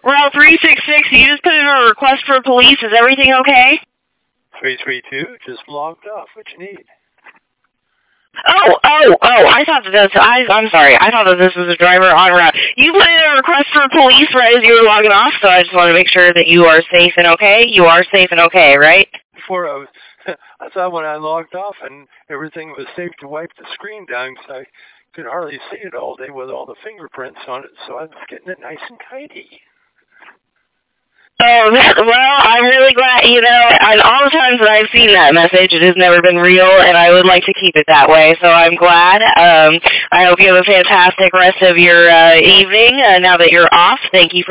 Route 366, you just put in a request for police. Is everything okay? 332, just logged off. What you need? I thought that I'm sorry. I thought that this was a driver en route. You put in a request for police right as you were logging off, so I just want to make sure that you are safe and okay. You are safe and okay, right? Before I thought when I logged off and everything was safe to wipe the screen down because I could hardly see it all day with all the fingerprints on it, so I was getting it nice and tidy. Oh, well, I'm really glad, and all the times that I've seen that message, it has never been real, and I would like to keep it that way, so I'm glad. I hope you have a fantastic rest of your evening now that you're off. Thank you for